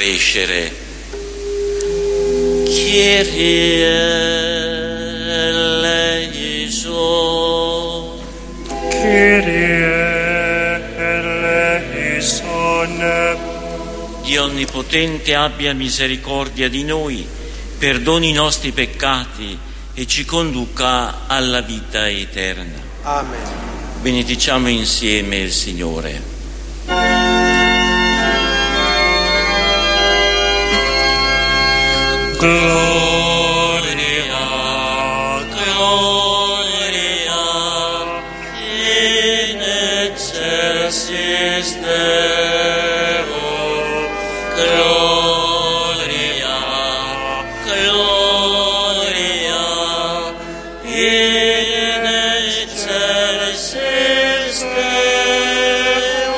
crescere. Kyrie eleison. Kyrie eleison. Dio Onnipotente abbia misericordia di noi, perdoni i nostri peccati e ci conduca alla vita eterna. Amen. Benediciamo insieme il Signore. Gloria, gloria, in excelsis Deo. Gloria, gloria, in excelsis Deo.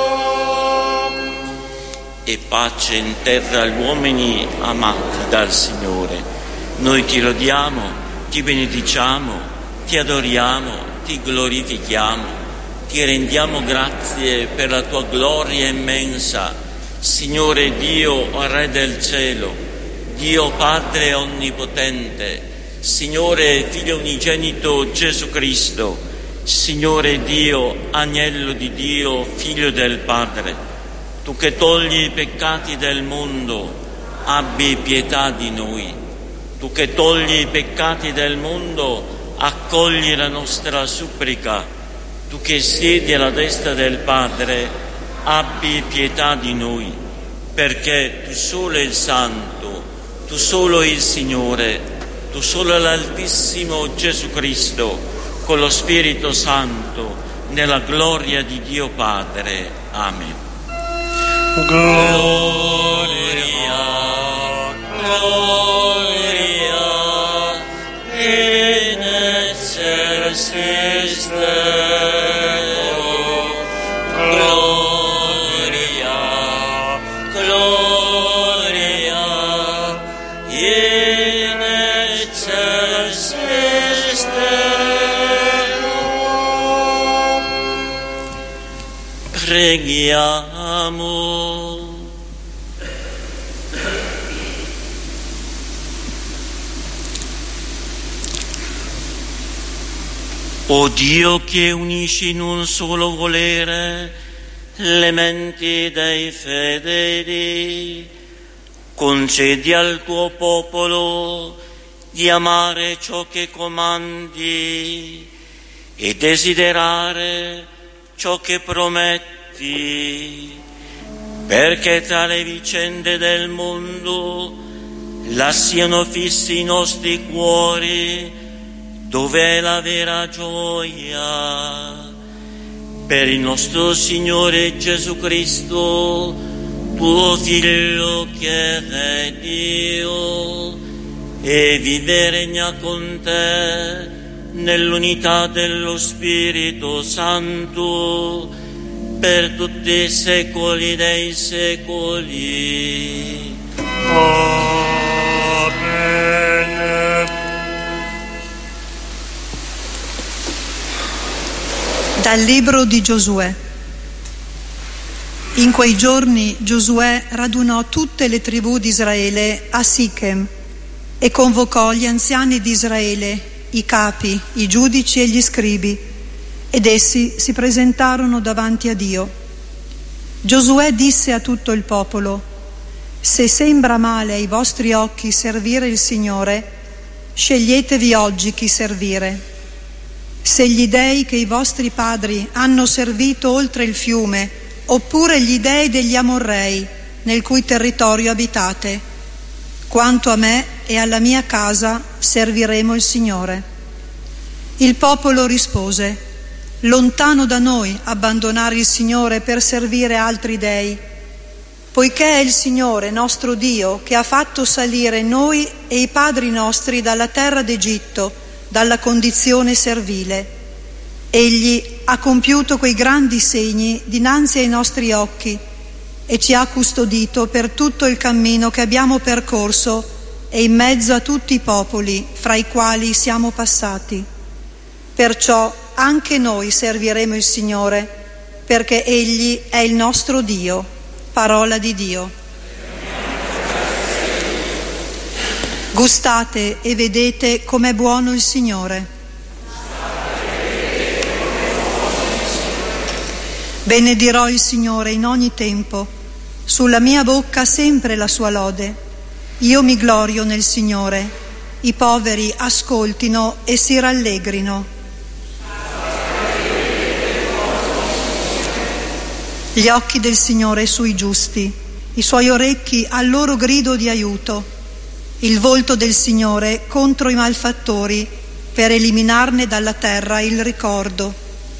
E pace in terra agli uomini amati dal Signore. Noi ti lodiamo, ti benediciamo, ti adoriamo, ti glorifichiamo, ti rendiamo grazie per la tua gloria immensa, Signore Dio, Re del cielo, Dio Padre Onnipotente, Signore Figlio unigenito Gesù Cristo, Signore Dio, Agnello di Dio, Figlio del Padre. Tu che togli i peccati del mondo, abbi pietà di noi. Tu che togli i peccati del mondo, accogli la nostra supplica. Tu che siedi alla destra del Padre, abbi pietà di noi, perché tu solo il Santo, tu solo il Signore, tu solo l'Altissimo Gesù Cristo, con lo Spirito Santo, nella gloria di Dio Padre. Amen. Gloria, gloria, in excelsis Deo. Gloria, gloria, in excelsis Deo. Preghiamo. O Dio che unisci in un solo volere le menti dei fedeli, concedi al tuo popolo di amare ciò che comandi e desiderare ciò che prometti, perché tra le vicende del mondo lasciano fissi i nostri cuori dove è la vera gioia. Per il nostro Signore Gesù Cristo, tuo Figlio che è Dio e vive e regna con te nell'unità dello Spirito Santo per tutti i secoli dei secoli. Amen. Dal libro di Giosuè. In quei giorni Giosuè radunò tutte le tribù di Israele a Sichem e convocò gli anziani di Israele, i capi, i giudici e gli scribi, ed essi si presentarono davanti a Dio. Giosuè disse a tutto il popolo: se sembra male ai vostri occhi servire il Signore, sceglietevi oggi chi servire. Se gli dei che i vostri padri hanno servito oltre il fiume, oppure gli dei degli Amorrei, nel cui territorio abitate. Quanto a me e alla mia casa serviremo il Signore. Il popolo rispose: lontano da noi abbandonare il Signore per servire altri dei, poiché è il Signore nostro Dio che ha fatto salire noi e i padri nostri dalla terra d'Egitto, dalla condizione servile. Egli ha compiuto quei grandi segni dinanzi ai nostri occhi e ci ha custodito per tutto il cammino che abbiamo percorso e in mezzo a tutti i popoli fra i quali siamo passati. Perciò anche noi serviremo il Signore, perché Egli è il nostro Dio. Parola di Dio. Gustate e vedete com'è buono il Signore. Benedirò il Signore in ogni tempo, sulla mia bocca sempre la sua lode. Io mi glorio nel Signore, i poveri ascoltino e si rallegrino. Gli occhi del Signore sui giusti, i suoi orecchi al loro grido di aiuto. Il volto del Signore contro i malfattori, per eliminarne dalla terra il ricordo.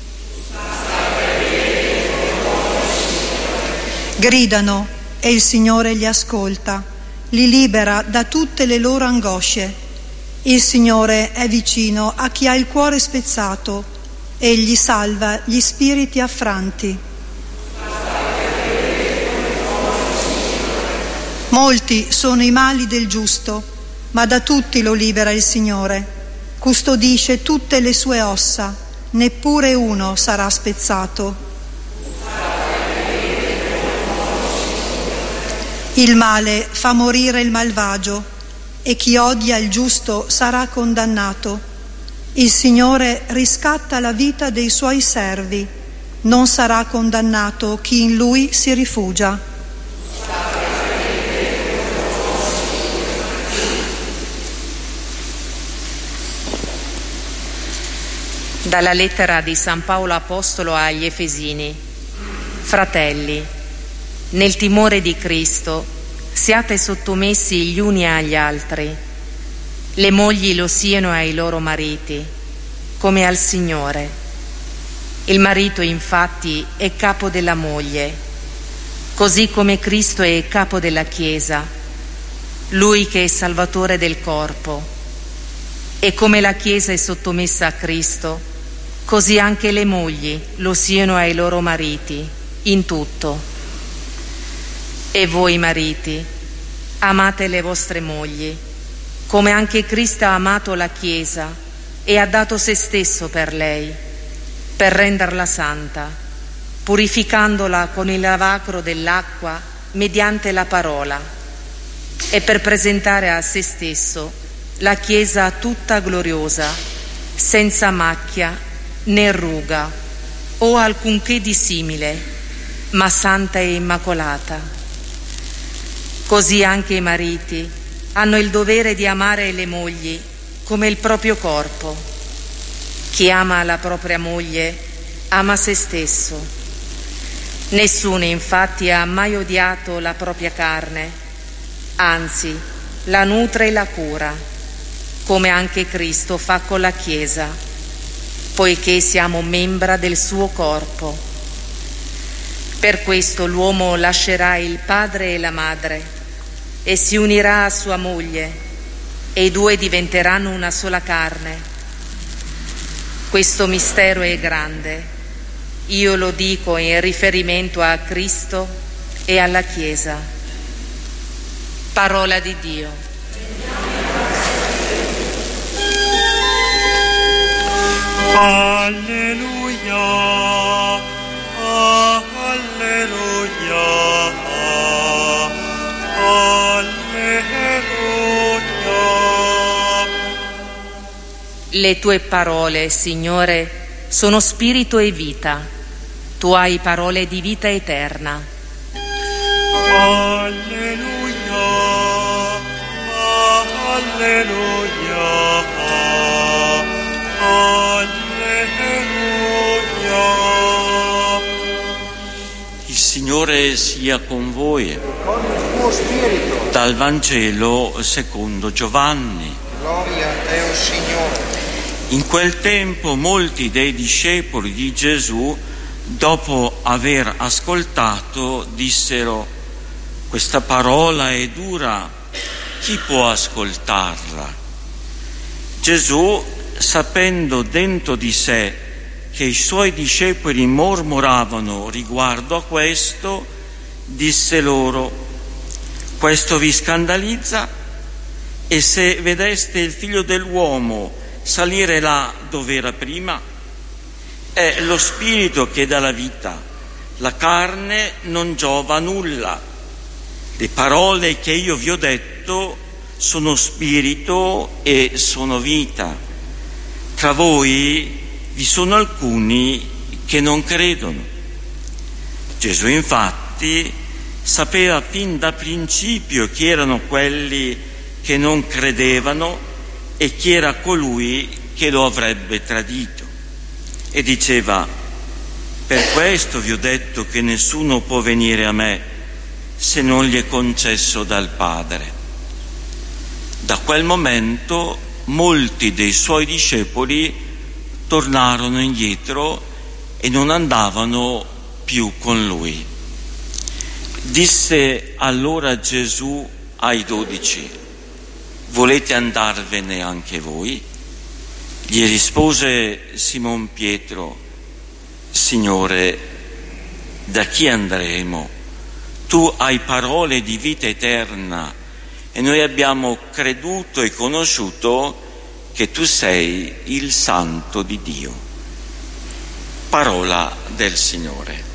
Gridano e il Signore li ascolta, li libera da tutte le loro angosce. Il Signore è vicino a chi ha il cuore spezzato, egli salva gli spiriti affranti. Molti sono i mali del giusto, ma da tutti lo libera il Signore. Custodisce tutte le sue ossa, neppure uno sarà spezzato. Il male fa morire il malvagio, e chi odia il giusto sarà condannato. Il Signore riscatta la vita dei suoi servi, non sarà condannato chi in Lui si rifugia. Dalla lettera di San Paolo Apostolo agli Efesini. Fratelli, nel timore di Cristo siate sottomessi gli uni agli altri. Le mogli lo siano ai loro mariti, come al Signore. Il marito infatti è capo della moglie, così come Cristo è capo della Chiesa, Lui che è Salvatore del corpo. E come la Chiesa è sottomessa a Cristo, così anche le mogli lo siano ai loro mariti, in tutto. E voi mariti, amate le vostre mogli, come anche Cristo ha amato la Chiesa e ha dato se stesso per lei, per renderla santa, purificandola con il lavacro dell'acqua mediante la parola, e per presentare a se stesso la Chiesa tutta gloriosa, senza macchia né ruga o alcunché di simile, ma santa e immacolata. Così anche i mariti hanno il dovere di amare le mogli come il proprio corpo. Chi ama la propria moglie ama se stesso. Nessuno infatti ha mai odiato la propria carne, anzi la nutre e la cura, come anche Cristo fa con la Chiesa, poiché siamo membra del suo corpo. Per questo l'uomo lascerà il padre e la madre e si unirà a sua moglie, e i due diventeranno una sola carne. Questo mistero è grande. Io lo dico in riferimento a Cristo e alla Chiesa. Parola di Dio. Alleluia, alleluia, alleluia. Le tue parole, Signore, sono spirito e vita. Tu hai parole di vita eterna. Alleluia, alleluia. Il Signore sia con voi. E con il tuo spirito. Dal Vangelo secondo Giovanni. Gloria a te, o Signore. In quel tempo molti dei discepoli di Gesù, dopo aver ascoltato, dissero: questa parola è dura, chi può ascoltarla? Gesù, sapendo dentro di sé che i suoi discepoli mormoravano riguardo a questo, disse loro: questo vi scandalizza? E se vedeste il Figlio dell'uomo salire là dove era prima? È lo spirito che dà la vita, la carne non giova nulla. Le parole che io vi ho detto sono spirito e sono vita. Tra voi vi sono alcuni che non credono. Gesù infatti sapeva fin da principio chi erano quelli che non credevano e chi era colui che lo avrebbe tradito. E diceva: per questo vi ho detto che nessuno può venire a me se non gli è concesso dal Padre. Da quel momento molti dei suoi discepoli tornarono indietro e non andavano più con lui. Disse allora Gesù ai 12: volete andarvene anche voi? Gli rispose Simon Pietro: Signore, da chi andremo? Tu hai parole di vita eterna e noi abbiamo creduto e conosciuto che tu sei il Santo di Dio. Parola del Signore.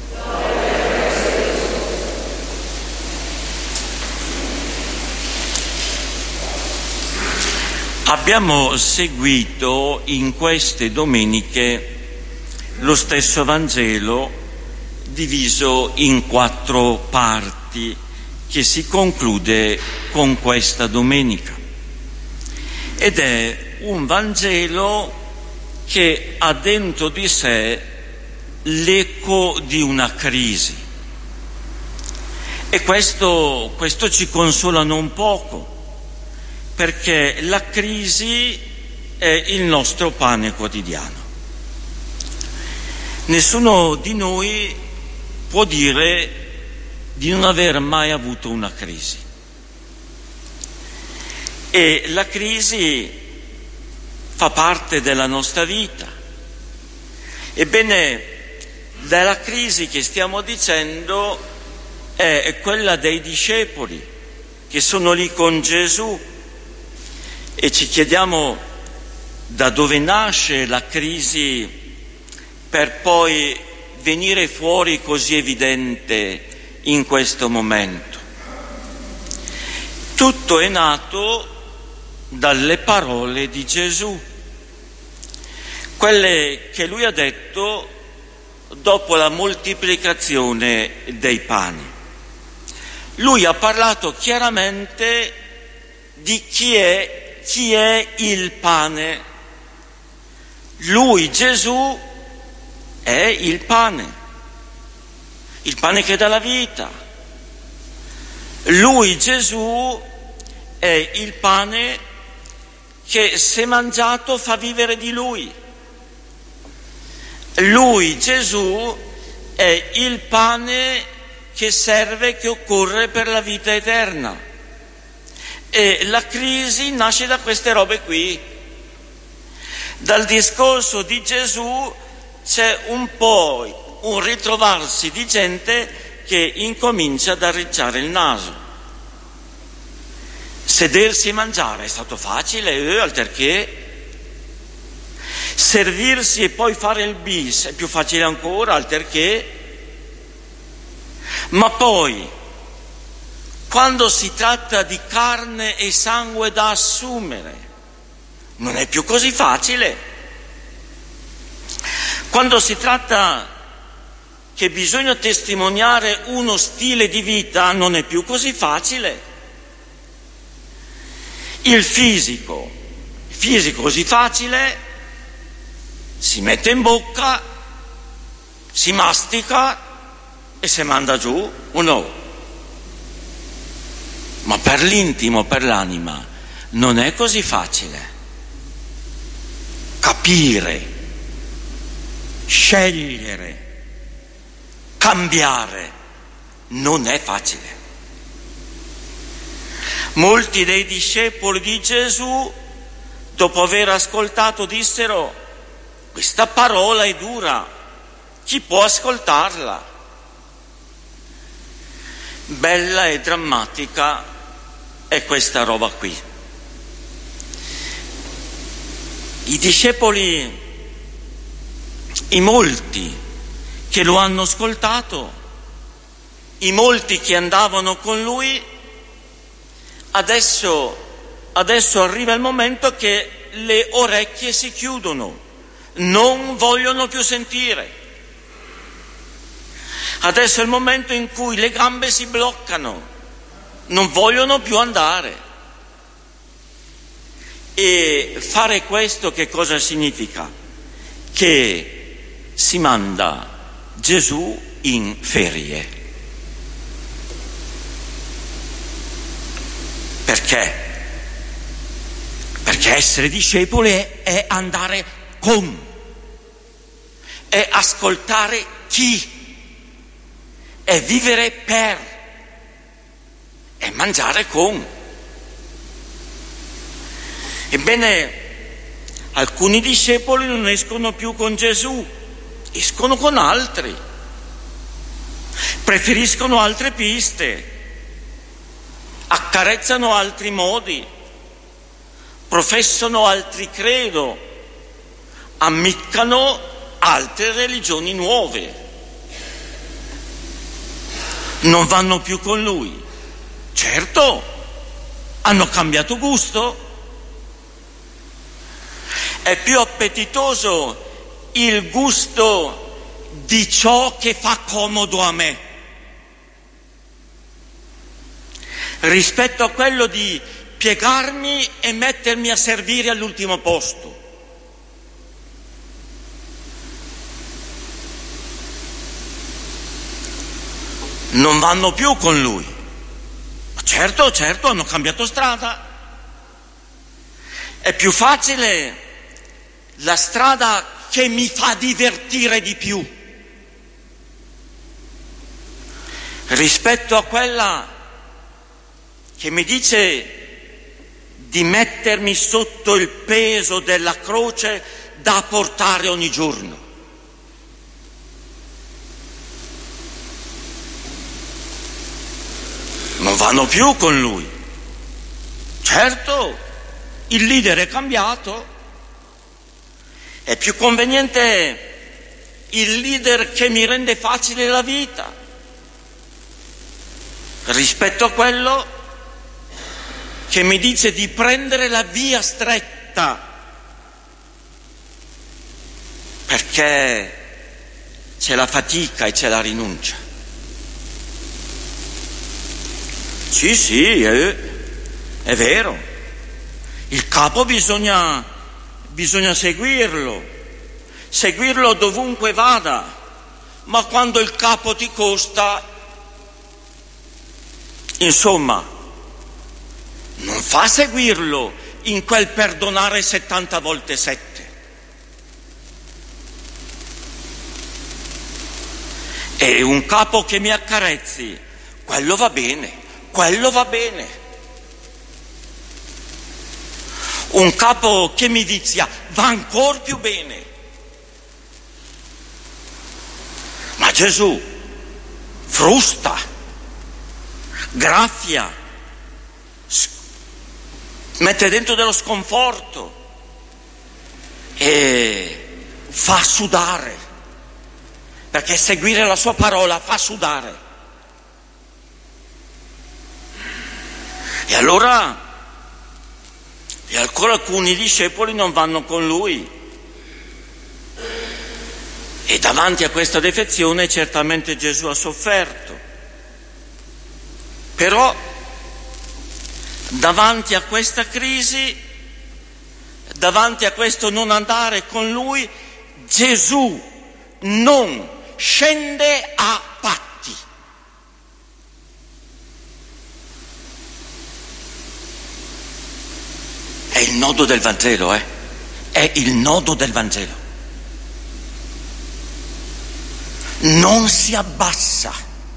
Abbiamo seguito in queste domeniche lo stesso Vangelo diviso in 4 parti che si conclude con questa domenica. Ed è un Vangelo che ha dentro di sé l'eco di una crisi. E questo ci consola non poco, perché la crisi è il nostro pane quotidiano. Nessuno di noi può dire di non aver mai avuto una crisi. E la crisi fa parte della nostra vita. Ebbene, dalla crisi che stiamo dicendo è quella dei discepoli che sono lì con Gesù, e ci chiediamo da dove nasce la crisi per poi venire fuori così evidente in questo momento. Tutto è nato dalle parole di Gesù, quelle che lui ha detto dopo la moltiplicazione dei pani. Lui ha parlato chiaramente di chi è il pane. Lui, Gesù, è il pane che dà la vita. Lui, Gesù, è il pane che, se mangiato, fa vivere di lui. Lui, Gesù, è il pane che serve, che occorre per la vita eterna. E la crisi nasce da queste robe qui. Dal discorso di Gesù c'è un po' un ritrovarsi di gente che incomincia ad arricciare il naso. Sedersi e mangiare è stato facile, alterché. Servirsi e poi fare il bis è più facile ancora, alterché. Ma poi, quando si tratta di carne e sangue da assumere, non è più così facile. Quando si tratta che bisogna testimoniare uno stile di vita, non è più così facile. Il fisico così facile, si mette in bocca, si mastica e si manda giù o no? Ma per l'intimo, per l'anima, non è così facile. Capire, scegliere, cambiare, non è facile. Molti dei discepoli di Gesù, dopo aver ascoltato, dissero: questa parola è dura, chi può ascoltarla? Bella e drammatica è questa roba qui. I discepoli, i molti che lo hanno ascoltato, i molti che andavano con lui, adesso adesso arriva il momento che le orecchie si chiudono, non vogliono più sentire. Adesso è il momento in cui le gambe si bloccano, non vogliono più andare. E fare questo che cosa significa? Che si manda Gesù in ferie. Perché? Perché essere discepoli è andare con, è ascoltare chi, è vivere per, è mangiare con. Ebbene, alcuni discepoli non escono più con Gesù, escono con altri, preferiscono altre piste, accarezzano altri modi, professano altri credo, ammiccano altre religioni nuove. Non vanno più con lui. Certo, hanno cambiato gusto. È più appetitoso il gusto di ciò che fa comodo a me rispetto a quello di piegarmi e mettermi a servire all'ultimo posto. Non vanno più con lui. Certo, hanno cambiato strada. È più facile la strada che mi fa divertire di più rispetto a quella che mi dice di mettermi sotto il peso della croce da portare ogni giorno. Non vanno più con lui. Certo, il leader è cambiato. È più conveniente il leader che mi rende facile la vita rispetto a quello che mi dice di prendere la via stretta, perché c'è la fatica e c'è la rinuncia. Sì, è vero. Il capo bisogna seguirlo dovunque vada, ma quando il capo ti costa, insomma, non fa seguirlo in quel perdonare 70 volte 7. E un capo che mi accarezzi, quello va bene. Un capo che mi vizia va ancor più bene. Ma Gesù frusta, graffia, mette dentro dello sconforto e fa sudare, perché seguire la sua parola fa sudare. E allora ancora alcuni discepoli non vanno con lui. E davanti a questa defezione certamente Gesù ha sofferto. Però davanti a questa crisi, davanti a questo non andare con lui, Gesù non scende a patti. È il nodo del Vangelo, È il nodo del Vangelo. Non si abbassa,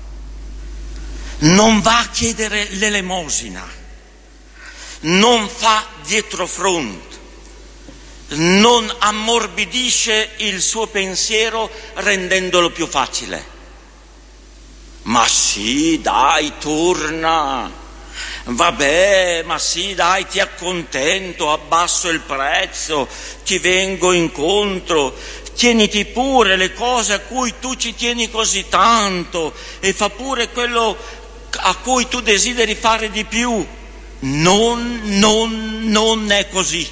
non va a chiedere l'elemosina, non fa dietrofront, non ammorbidisce il suo pensiero rendendolo più facile. Ma sì, dai, torna. Vabbè, ma sì, dai, ti accontento, abbasso il prezzo, ti vengo incontro, tieniti pure le cose a cui tu ci tieni così tanto e fa pure quello a cui tu desideri fare di più. non è così.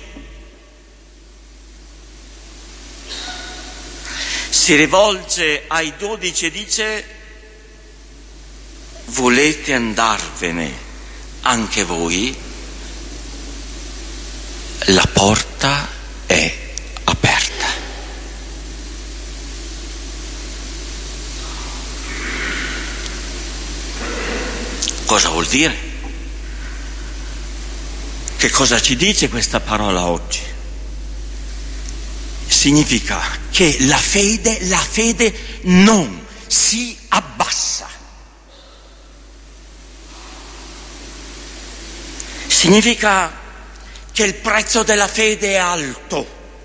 Si rivolge ai 12 e dice: volete andarvene anche voi? La porta è aperta. Cosa vuol dire? Che cosa ci dice questa parola oggi? Significa che la fede non si abbassa. Significa che il prezzo della fede è alto,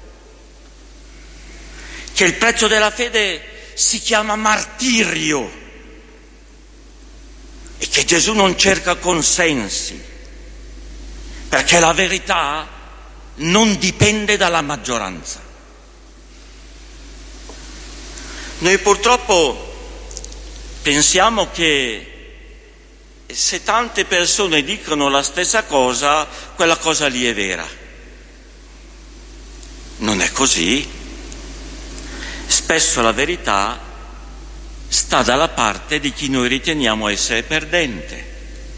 che il prezzo della fede si chiama martirio e che Gesù non cerca consensi, perché la verità non dipende dalla maggioranza. Noi purtroppo pensiamo che se tante persone dicono la stessa cosa, quella cosa lì è vera. Non è così. Spesso la verità sta dalla parte di chi noi riteniamo essere perdente.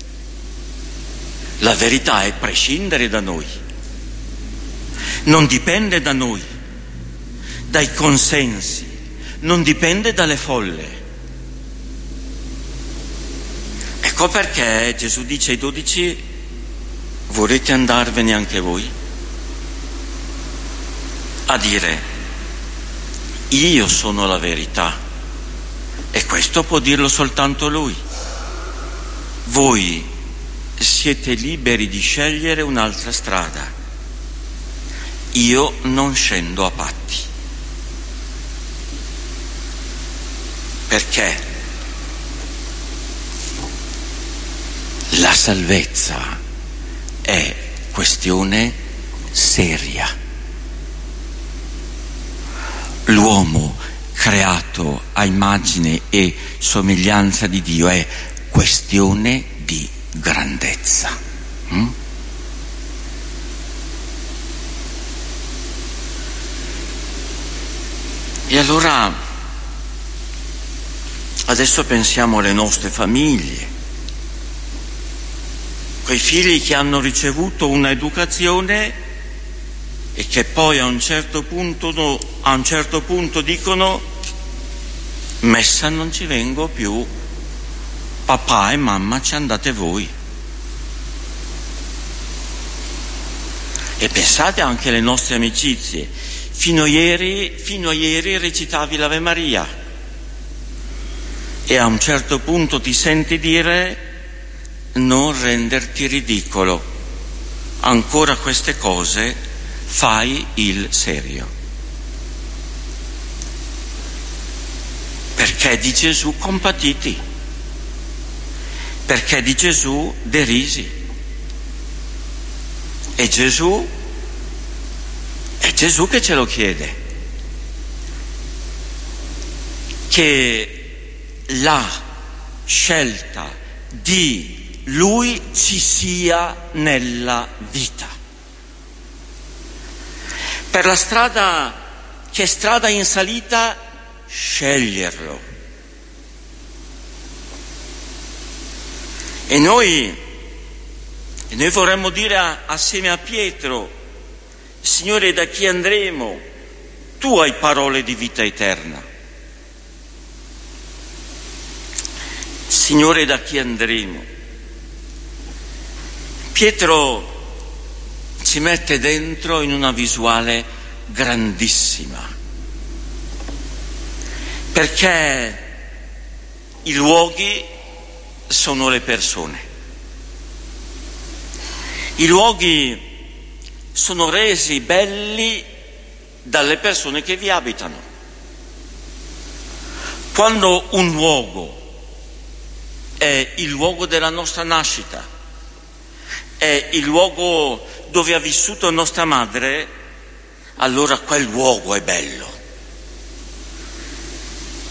La verità è prescindere da noi, non dipende da noi, dai consensi, non dipende dalle folle. Ecco perché Gesù dice ai 12: volete andarvene anche voi? A dire: io sono la verità, e questo può dirlo soltanto Lui. Voi siete liberi di scegliere un'altra strada. Io non scendo a patti. Perché la salvezza è questione seria. L'uomo creato a immagine e somiglianza di Dio è questione di grandezza. E allora adesso pensiamo alle nostre famiglie, quei figli che hanno ricevuto una educazione e che poi a un certo punto dicono: messa non ci vengo più, papà e mamma ci andate voi. E pensate anche alle nostre amicizie. Fino a ieri recitavi l'Ave Maria e a un certo punto ti senti dire: non renderti ridicolo, ancora queste cose, fai il serio. Perché di Gesù compatiti, perché di Gesù derisi. E Gesù è Gesù che ce lo chiede, che la scelta di Lui ci sia nella vita. Per la strada che è strada in salita, sceglierlo. E noi vorremmo dire assieme a Pietro: Signore, da chi andremo? Tu hai parole di vita eterna. Signore, da chi andremo? Pietro ci mette dentro in una visuale grandissima, perché i luoghi sono le persone. I luoghi sono resi belli dalle persone che vi abitano. Quando un luogo è il luogo della nostra nascita, è il luogo dove ha vissuto nostra madre, allora quel luogo è bello.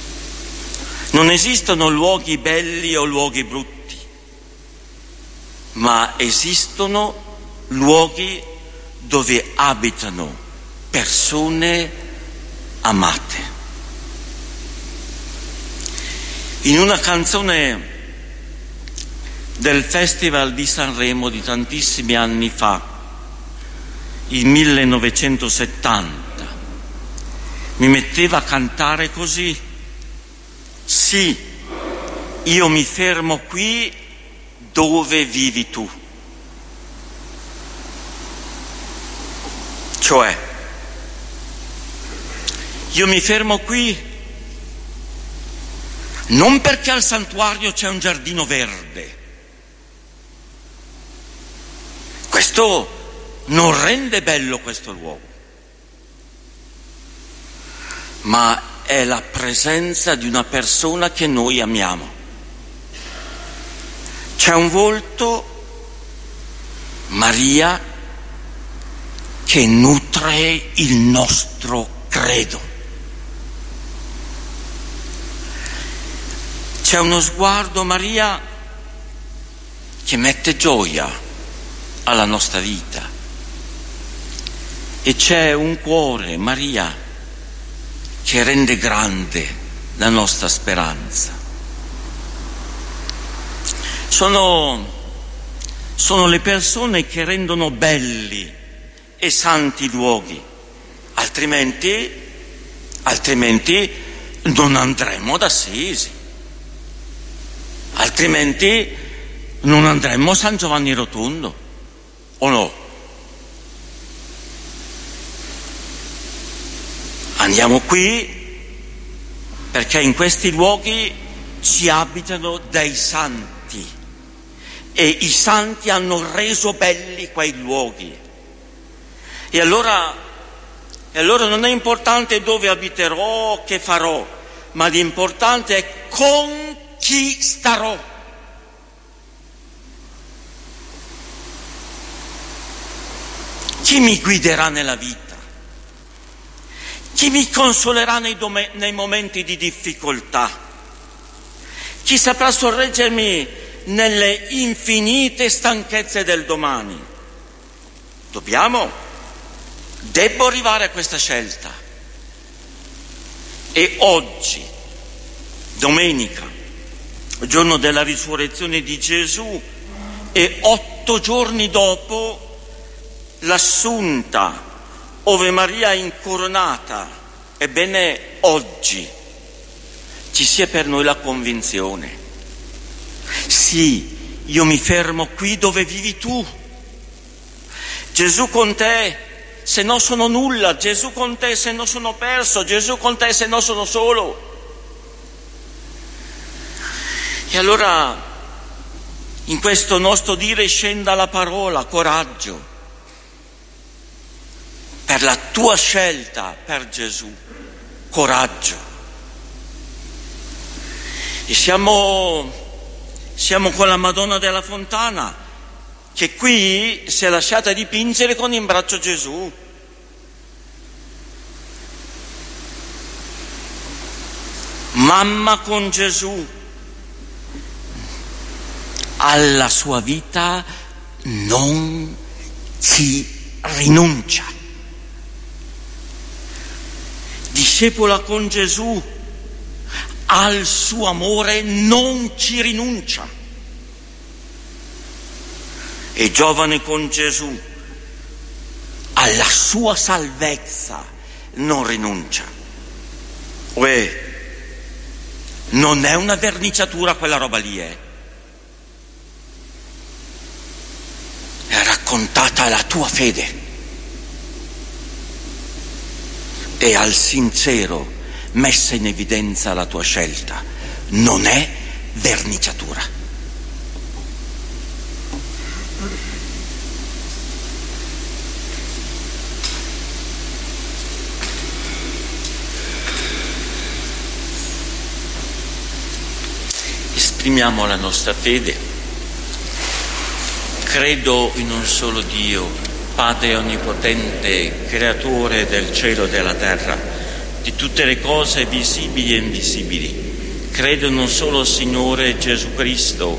Non esistono luoghi belli o luoghi brutti. ma esistono luoghi dove abitano persone amate. In una canzone del Festival di Sanremo di tantissimi anni fa, il 1970, mi metteva a cantare così: sì, io mi fermo qui dove vivi tu. Cioè, io mi fermo qui non perché al santuario c'è un giardino verde. Questo non rende bello questo luogo, ma è la presenza di una persona che noi amiamo. C'è un volto, Maria, che nutre il nostro credo. C'è uno sguardo, Maria, che mette gioia alla nostra vita, e c'è un cuore, Maria, che rende grande la nostra speranza. Sono le persone che rendono belli e santi i luoghi, altrimenti non andremmo ad Assisi, altrimenti non andremmo a San Giovanni Rotondo, o no? Andiamo qui perché in questi luoghi ci abitano dei santi, e i santi hanno reso belli quei luoghi. E allora non è importante dove abiterò, che farò, ma l'importante è con chi starò. Chi mi guiderà nella vita? Chi mi consolerà nei momenti di difficoltà? Chi saprà sorreggermi nelle infinite stanchezze del domani? Debbo arrivare a questa scelta. E oggi, domenica, giorno della risurrezione di Gesù, e 8 giorni dopo l'Assunta, ove Maria è incoronata, ebbene oggi ci sia per noi la convinzione: sì, io mi fermo qui dove vivi tu. Gesù con te, se no sono nulla. Gesù con te, se no sono perso. Gesù con te, se no sono solo. E allora in questo nostro dire scenda la parola coraggio per la tua scelta per Gesù, coraggio. E siamo con la Madonna della Fontana, che qui si è lasciata dipingere con in braccio Gesù. Mamma con Gesù, alla sua vita non si rinuncia. Discepola con Gesù, al suo amore non ci rinuncia. E giovane con Gesù, alla sua salvezza non rinuncia. Non è una verniciatura quella roba lì, È raccontata la tua fede. E al sincero messa in evidenza la tua scelta, non è verniciatura. Esprimiamo la nostra fede. Credo in un solo Dio, Padre onnipotente, creatore del cielo e della terra, di tutte le cose visibili e invisibili. Credo in un solo Signore Gesù Cristo,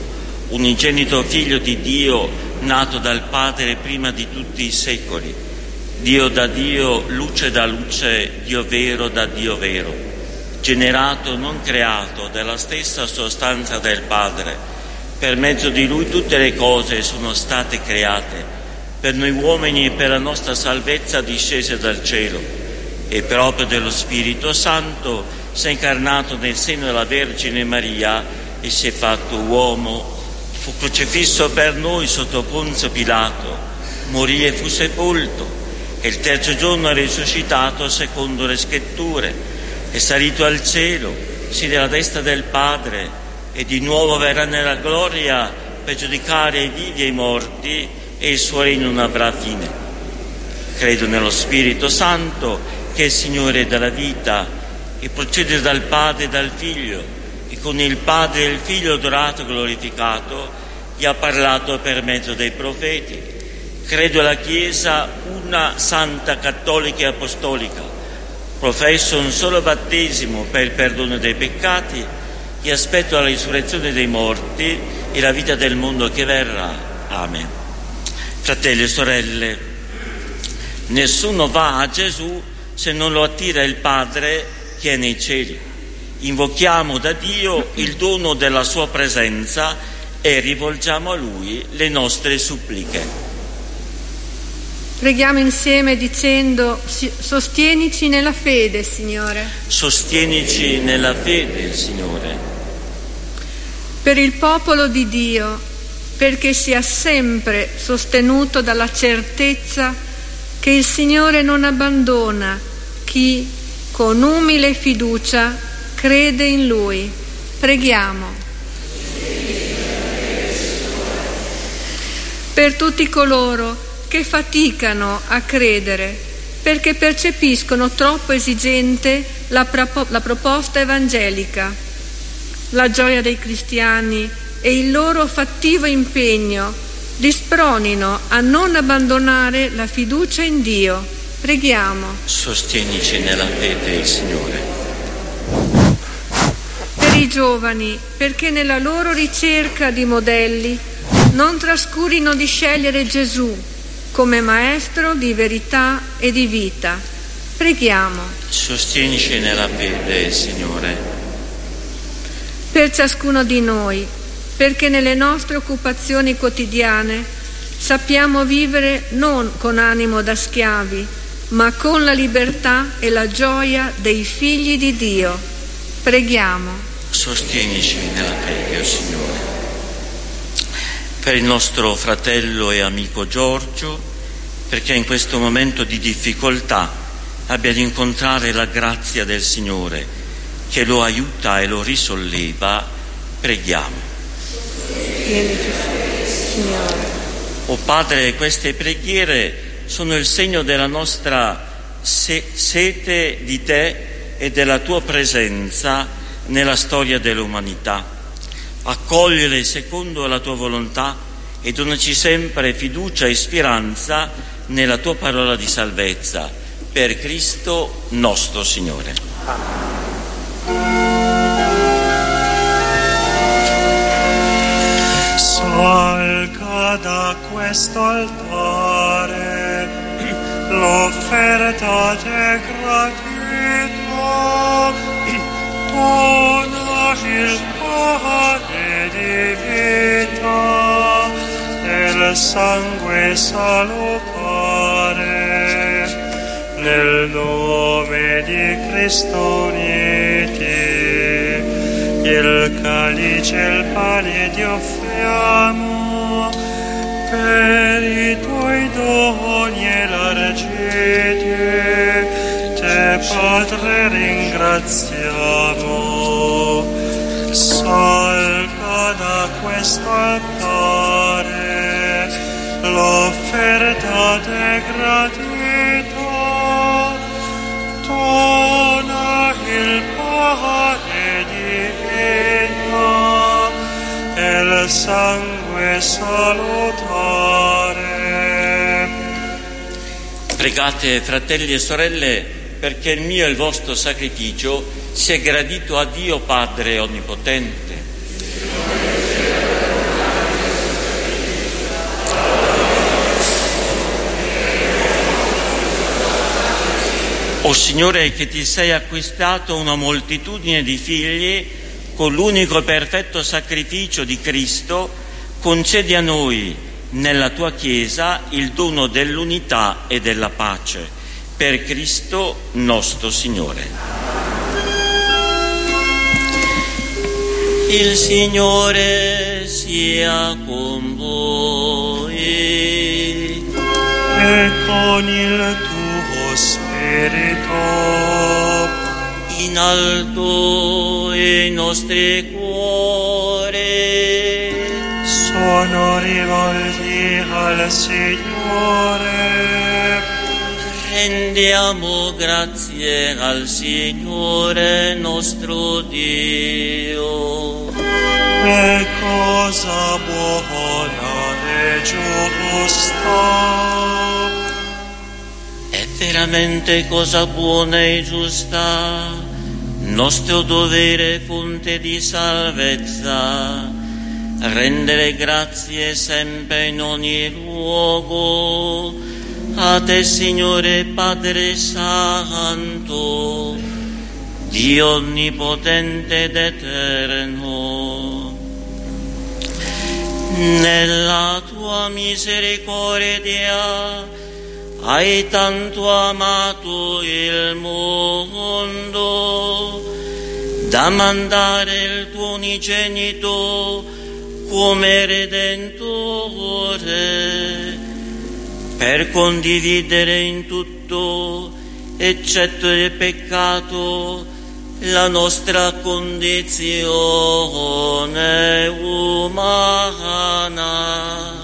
unigenito Figlio di Dio, nato dal Padre prima di tutti i secoli, Dio da Dio, luce da luce, Dio vero da Dio vero, generato, non creato, della stessa sostanza del Padre. Per mezzo di Lui tutte le cose sono state create, per noi uomini e per la nostra salvezza discese dal cielo, e proprio dello Spirito Santo si è incarnato nel seno della Vergine Maria e si è fatto uomo. Fu crocifisso per noi sotto Ponzio Pilato, morì e fu sepolto, e il terzo giorno è risuscitato secondo le Scritture, è salito al cielo, siede alla destra del Padre, e di nuovo verrà nella gloria per giudicare i vivi e i morti, e il suo regno non avrà fine. Credo nello Spirito Santo, che è il Signore della vita, e procede dal Padre e dal Figlio, e con il Padre e il Figlio adorato e glorificato, gli ha parlato per mezzo dei profeti. Credo alla Chiesa una santa, cattolica e apostolica. Professo un solo battesimo per il perdono dei peccati e aspetto la risurrezione dei morti e la vita del mondo che verrà. Amen. Fratelli e sorelle, nessuno va a Gesù se non lo attira il Padre che è nei cieli. Invochiamo da Dio il dono della sua presenza e rivolgiamo a Lui le nostre suppliche. Preghiamo insieme dicendo: sostienici nella fede, Signore. Sostienici nella fede, Signore. Per il popolo di Dio, perché sia sempre sostenuto dalla certezza che il Signore non abbandona chi con umile fiducia crede in Lui. Preghiamo. Per tutti coloro che faticano a credere perché percepiscono troppo esigente la proposta evangelica, la gioia dei cristiani e il loro fattivo impegno li spronino a non abbandonare la fiducia in Dio. Preghiamo. Sostienici nella fede, Signore. Per i giovani, perché nella loro ricerca di modelli non trascurino di scegliere Gesù come maestro di verità e di vita. Preghiamo. Sostienici nella fede, Signore. Per ciascuno di noi, perché nelle nostre occupazioni quotidiane sappiamo vivere non con animo da schiavi, ma con la libertà e la gioia dei figli di Dio. Preghiamo. Sostienici nella fede, Signore. Per il nostro fratello e amico Giorgio, perché in questo momento di difficoltà abbia ad incontrare la grazia del Signore che lo aiuta e lo risolleva, preghiamo. Signore. O Padre, queste preghiere sono il segno della nostra sete di Te e della Tua presenza nella storia dell'umanità. Accogliele secondo la Tua volontà e donaci sempre fiducia e speranza nella Tua parola di salvezza. Per Cristo nostro Signore. Salga da questo altare l'offerta de gratuito, dona il pane di vita e il sangue salutare, nel nome di Cristo uniti. Il calice e il pane ti offriamo per i Tuoi doni e largiti, Te Padre ringraziamo. Salga da questo altare l'offerta de gratuito, dona il pane di vita e il sangue salutare. Pregate, fratelli e sorelle, perché il mio e il vostro sacrificio sia gradito a Dio Padre Onnipotente. O Signore, che ti sei acquistato una moltitudine di figli con l'unico perfetto sacrificio di Cristo, concedi a noi, nella tua Chiesa, il dono dell'unità e della pace. Per Cristo nostro Signore. Il Signore sia con voi. E con il tuo spirito. In alto i nostri cuori sono rivolti al Signore. Rendiamo grazie al Signore nostro Dio. È cosa buona e giusta. È veramente cosa buona e giusta, nostro dovere fonte di salvezza, rendere grazie sempre in ogni luogo a te, Signore Padre Santo, Dio onnipotente ed eterno. Nella tua misericordia hai tanto amato il mondo da mandare il tuo unigenito come Redentore per condividere in tutto, eccetto il peccato, la nostra condizione umana.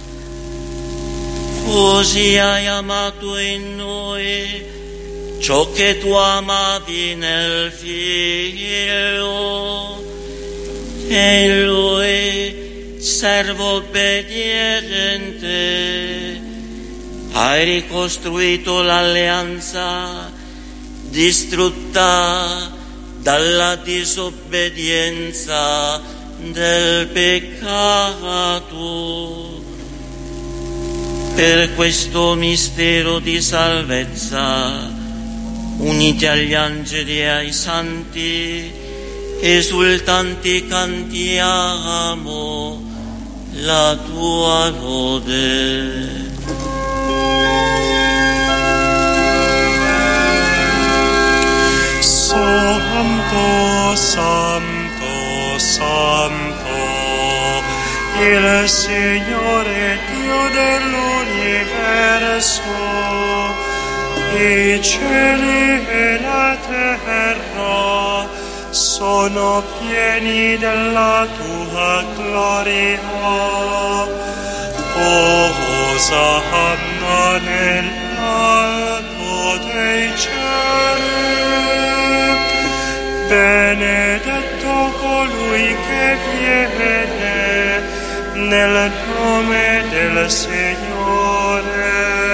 Così hai amato in noi ciò che tu amavi nel Figlio, e in Lui, servo obbediente, hai ricostruito l'alleanza distrutta dalla disobbedienza del peccato. Per questo mistero di salvezza, uniti agli angeli e ai santi, esultanti cantiamo la tua lode. Santo, Santo, Santo, il Signore Dio dell'universo, i cieli e la terra sono pieni della tua gloria. Osanna nell'alto dei cieli. Benedetto colui che viene nel nome del Signore.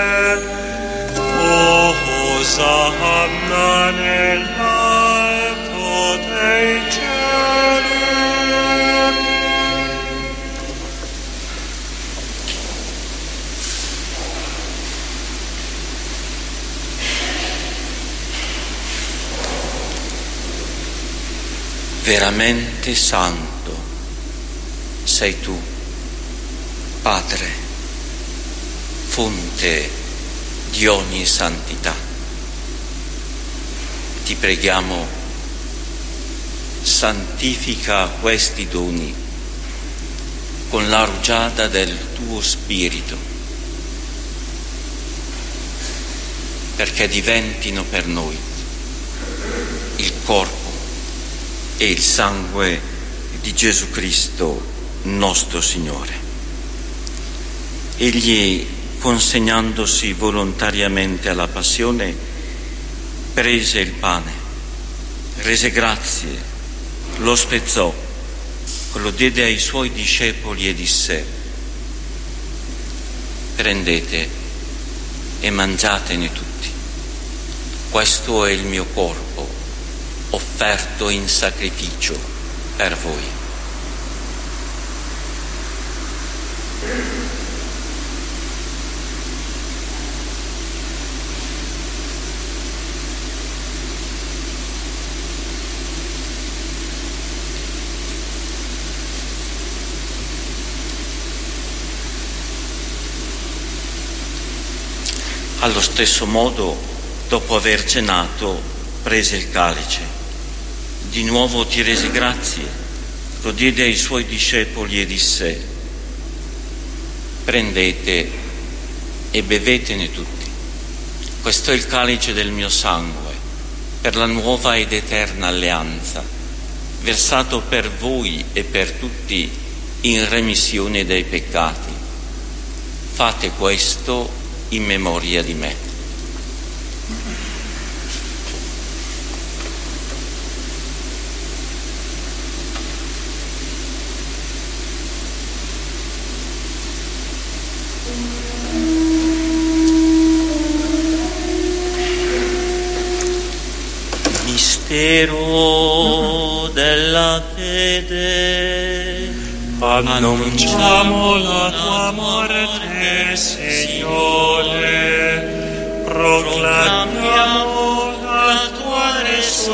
Osanna nell'alto dei cieli. Veramente santo sei tu, Padre, fonte di ogni santità. Ti preghiamo, santifica questi doni con la rugiada del tuo Spirito, perché diventino per noi il corpo e il sangue di Gesù Cristo nostro Signore. Egli, consegnandosi volontariamente alla passione, prese il pane, rese grazie, lo spezzò, lo diede ai suoi discepoli e disse: prendete e mangiatene tutti, questo è il mio corpo offerto in sacrificio per voi. Allo stesso modo, dopo aver cenato, prese il calice. Di nuovo ti rese grazie, lo diede ai suoi discepoli e disse: prendete e bevetene tutti. Questo è il calice del mio sangue, per la nuova ed eterna alleanza, versato per voi e per tutti in remissione dei peccati. Fate questo in memoria di me. Mistero della fede, annunciamo la tua morte, Signore, proclamiamo la tua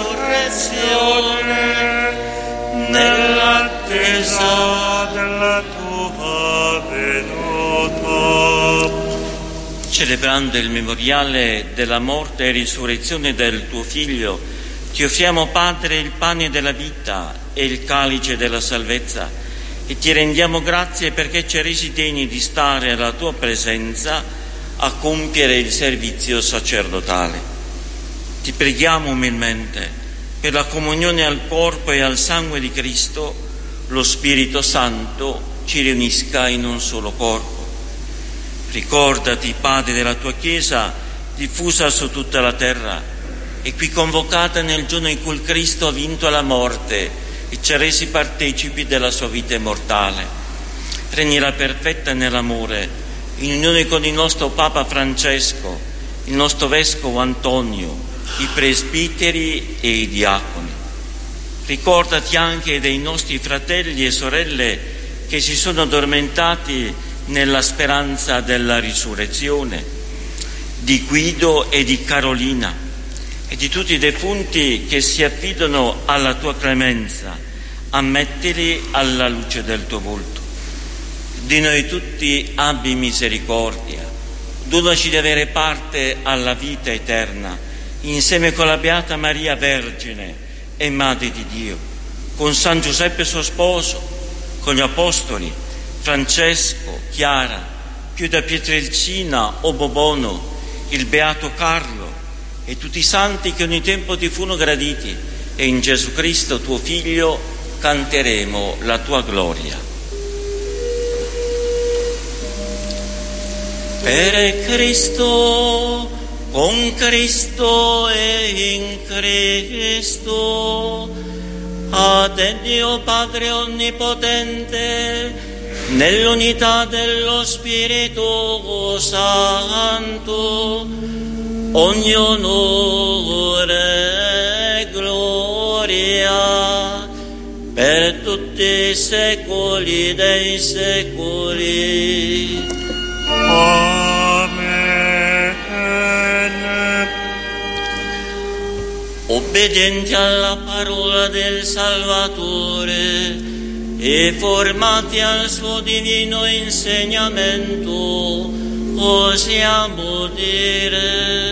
resurrezione nell'attesa della tua venuta. Celebrando il memoriale della morte e risurrezione del tuo Figlio, ti offriamo, Padre, il pane della vita e il calice della salvezza, e ti rendiamo grazie perché ci hai resi degni di stare alla tua presenza a compiere il servizio sacerdotale. Ti preghiamo umilmente per la comunione al corpo e al sangue di Cristo, lo Spirito Santo ci riunisca in un solo corpo. Ricordati, Padre, della tua Chiesa diffusa su tutta la terra e qui convocata nel giorno in cui il Cristo ha vinto la morte e ci ha resi partecipi della sua vita immortale. Regnila perfetta nell'amore, in unione con il nostro Papa Francesco, il nostro Vescovo Antonio, i presbiteri e i diaconi. Ricordati anche dei nostri fratelli e sorelle che si sono addormentati nella speranza della risurrezione, di Guido e di Carolina, e di tutti i defunti che si affidano alla tua clemenza. Ammettili alla luce del tuo volto. Di noi tutti abbi misericordia, donaci di avere parte alla vita eterna, insieme con la Beata Maria Vergine e Madre di Dio, con San Giuseppe suo sposo, con gli Apostoli, Francesco, Chiara, Chiuda Pietrelcina o Bobono, il Beato Carlo, e tutti i santi che ogni tempo ti furono graditi, e in Gesù Cristo tuo Figlio canteremo la tua gloria. Per Cristo, con Cristo e in Cristo, a te Dio Padre Onnipotente, nell'unità dello Spirito Santo, ogni onore e gloria per tutti i secoli dei secoli. Amen. Obbedienti alla parola del Salvatore e formati al suo divino insegnamento, osiamo dire: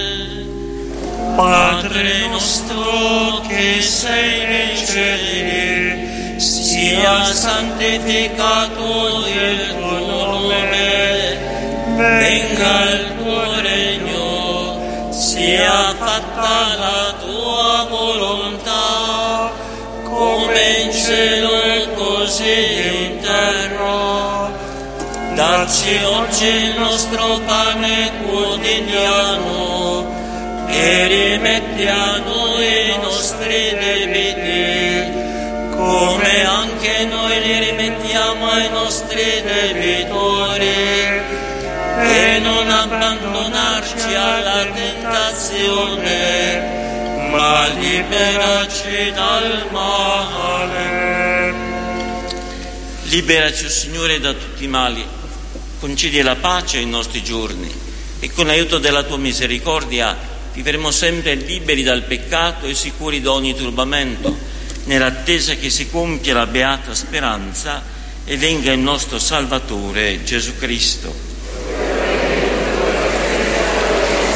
Padre nostro che sei nei cieli, sia santificato il tuo nome, venga il tuo regno, sia fatta la tua volontà, come in cielo così in terra. Dacci oggi il nostro pane quotidiano, e rimetti a noi i nostri debiti, come anche noi li rimettiamo ai nostri debitori, e non abbandonarci alla tentazione, ma liberaci dal male. Liberaci, o Signore, da tutti i mali, concedi la pace ai nostri giorni, e con l'aiuto della tua misericordia vivremo sempre liberi dal peccato e sicuri da ogni turbamento, nell'attesa che si compia la beata speranza e venga il nostro Salvatore Gesù Cristo.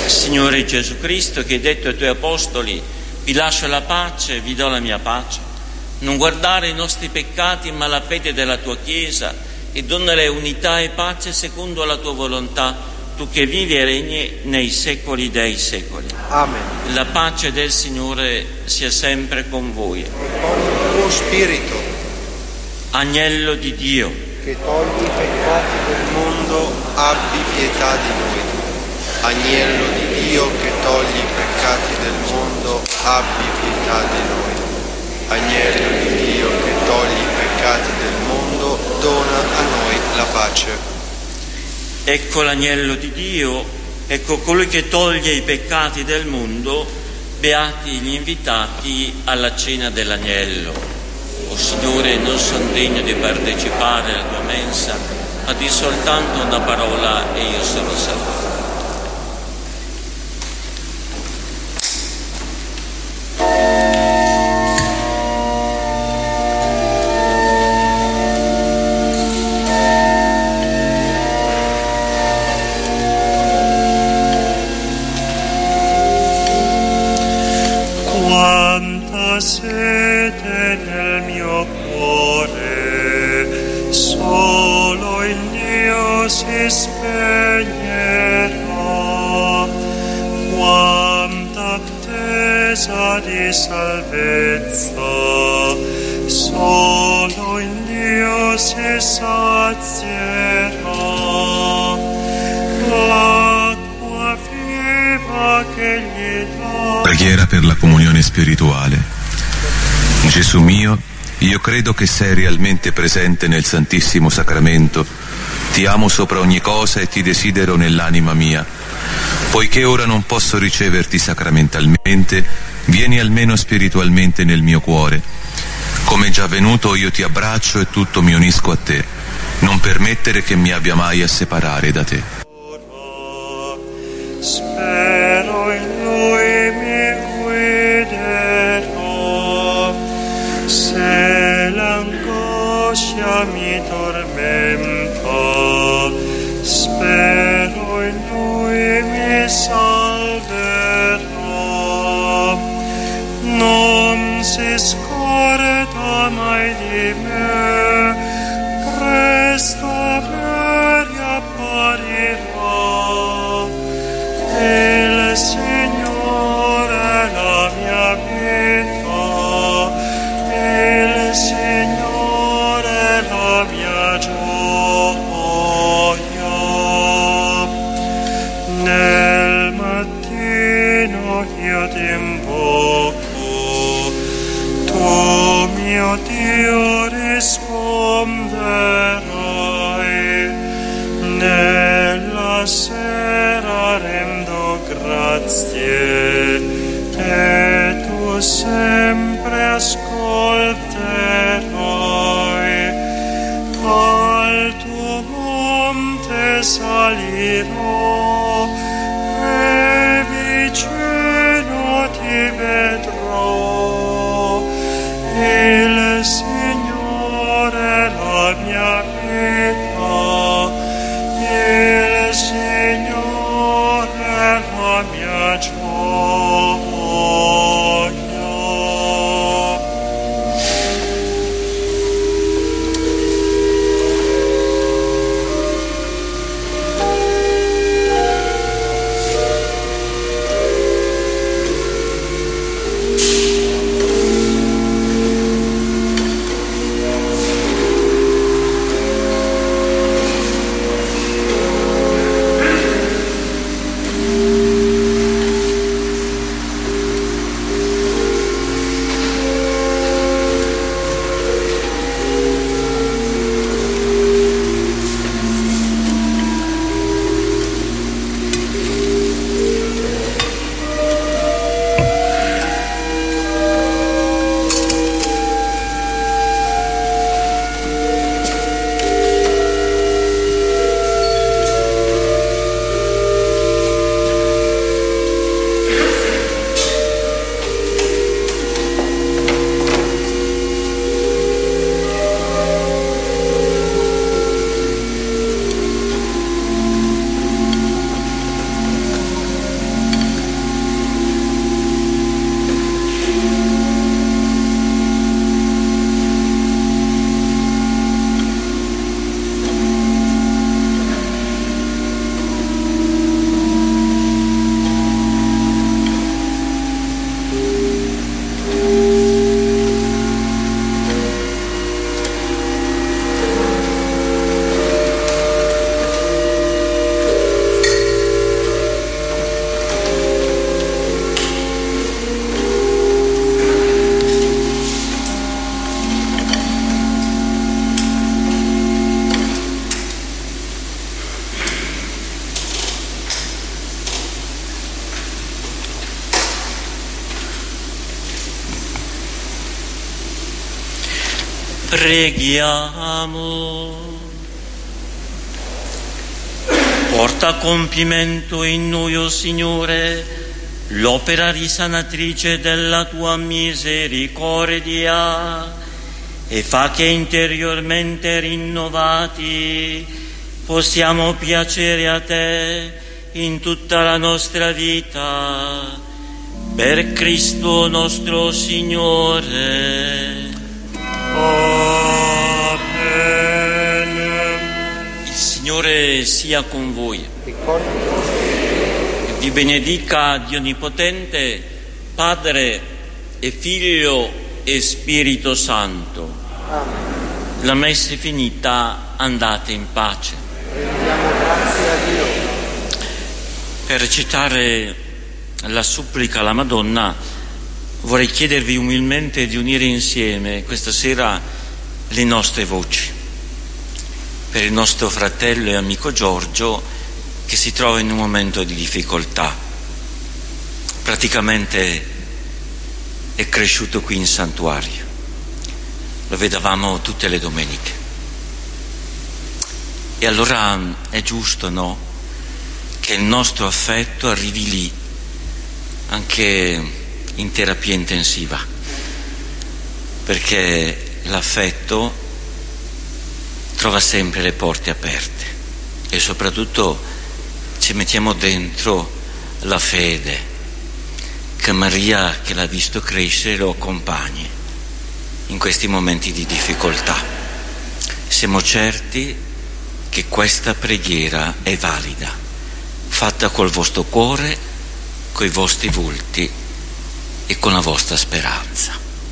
Signore Gesù Cristo, che hai detto ai tuoi apostoli: vi lascio la pace, vi do la mia pace, non guardare i nostri peccati ma la fede della tua Chiesa, e donale unità e pace secondo la tua volontà, tu che vivi e regni nei secoli dei secoli. Amen. La pace del Signore sia sempre con voi. E con il tuo spirito, Agnello di Dio, che togli i peccati del mondo, abbi pietà di noi. Agnello di Dio, che togli i peccati del mondo, abbi pietà di noi. Agnello di Dio, che togli i peccati del mondo, dona a noi la pace. ecco l'agnello di Dio, ecco colui che toglie i peccati del mondo, beati gli invitati alla cena dell'agnello. O Signore, non sono degno di partecipare alla tua mensa, ma di soltanto una parola e io sarò salvato. Quanta sete nel mio cuore, solo in Dio si spegnerà. Quanta attesa di salvezza, solo in Dio si sazierà. L'acqua viva che gli dà. Preghiera per la comunione spirituale. Gesù mio, io credo che sei realmente presente nel Santissimo Sacramento. Ti amo sopra ogni cosa e ti desidero nell'anima mia. Poiché ora non posso riceverti sacramentalmente, vieni almeno spiritualmente nel mio cuore. Come già venuto io ti abbraccio e tutto mi unisco a te. Non permettere che mi abbia mai a separare da te. Spero in Lui mi guiderò. Se l'angoscia mi tormenta, spero in Lui mi salverà. Non si scorda mai di me, presto mi riapparirà. Il Signore è la mia vita, il Signore è la mia gioia. Nel mattino io ti invoco, tu mio Dio risponderai. Nella sera rendo grazie e tu sempre ascolterai. Al tuo monte salirò e vicino ti vedrò. Il Signore è la mia vita, il Signore è la mia gioia. Preghiamo. Porta a compimento in noi, o Signore, l'opera risanatrice della tua misericordia e fa che interiormente rinnovati possiamo piacere a te in tutta la nostra vita. Per Cristo nostro Signore. Il Signore sia con voi. Vi benedica Dio Onnipotente, Padre e Figlio e Spirito Santo. La messa è finita, andate in pace. Rendiamo grazie a Dio. Per recitare la supplica alla Madonna vorrei chiedervi umilmente di unire insieme questa sera le nostre voci per il nostro fratello e amico Giorgio che si trova in un momento di difficoltà. Praticamente è cresciuto qui in santuario, lo vedevamo tutte le domeniche e allora è giusto, no? Che il nostro affetto arrivi lì anche in terapia intensiva, perché l'affetto trova sempre le porte aperte e soprattutto ci mettiamo dentro la fede che Maria, che l'ha visto crescere, lo accompagni in questi momenti di difficoltà. Siamo certi che questa preghiera è valida, fatta col vostro cuore, coi vostri volti e con la vostra speranza.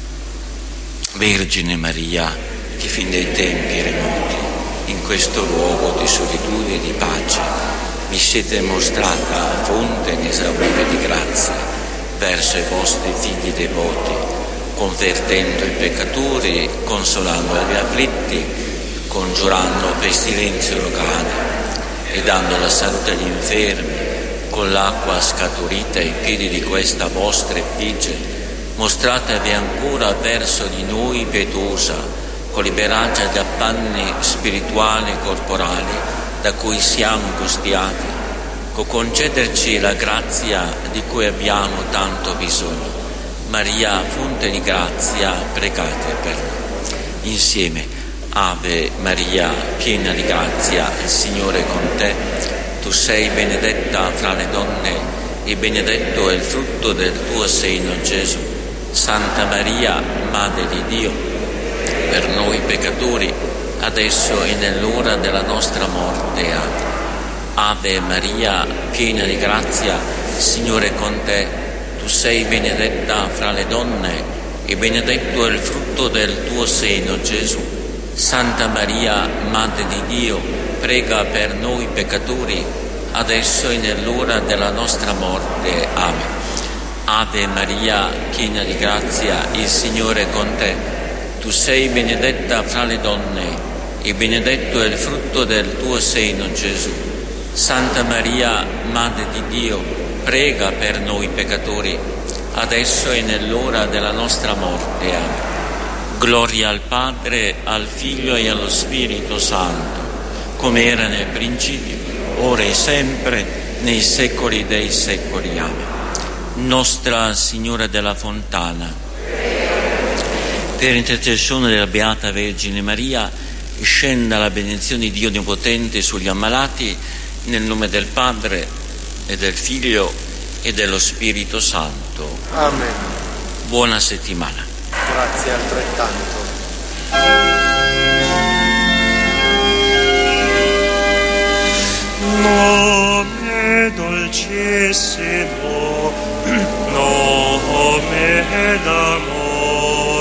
Vergine Maria, che fin dai tempi remoti, in questo luogo di solitudine e di pace, vi siete mostrata fonte inesauribile di grazia verso i vostri figli devoti, convertendo i peccatori, consolando gli afflitti, congiurando pestilenze uragani e dando la salute agli infermi. Con l'acqua scaturita ai piedi di questa vostra effigie, mostratevi ancora verso di noi pietosa, con liberarci dagli affanni spirituali e corporali da cui siamo angustiati, con concederci la grazia di cui abbiamo tanto bisogno. Maria, fonte di grazia, pregate per noi. Insieme, Ave Maria, piena di grazia, il Signore è con te. Tu sei benedetta fra le donne e benedetto è il frutto del tuo seno, Gesù. Santa Maria, Madre di Dio, per noi peccatori, adesso e nell'ora della nostra morte. Amen. Ave Maria, piena di grazia, il Signore è con te. Tu sei benedetta fra le donne e benedetto è il frutto del tuo seno, Gesù. Santa Maria, Madre di Dio, prega per noi peccatori, adesso e nell'ora della nostra morte. Amen. Ave Maria, piena di grazia, il Signore è con te. Tu sei benedetta fra le donne e benedetto è il frutto del tuo seno, Gesù. Santa Maria, Madre di Dio, prega per noi peccatori, adesso e nell'ora della nostra morte. Amen. Gloria al Padre, al Figlio e allo Spirito Santo, come era nel principio, ora e sempre, nei secoli dei secoli. Amen. Nostra Signora della Fontana, per intercessione della Beata Vergine Maria, scenda la benedizione di Dio Onnipotente sugli ammalati, nel nome del Padre e del Figlio e dello Spirito Santo. Amen. Buona settimana. Grazie altrettanto.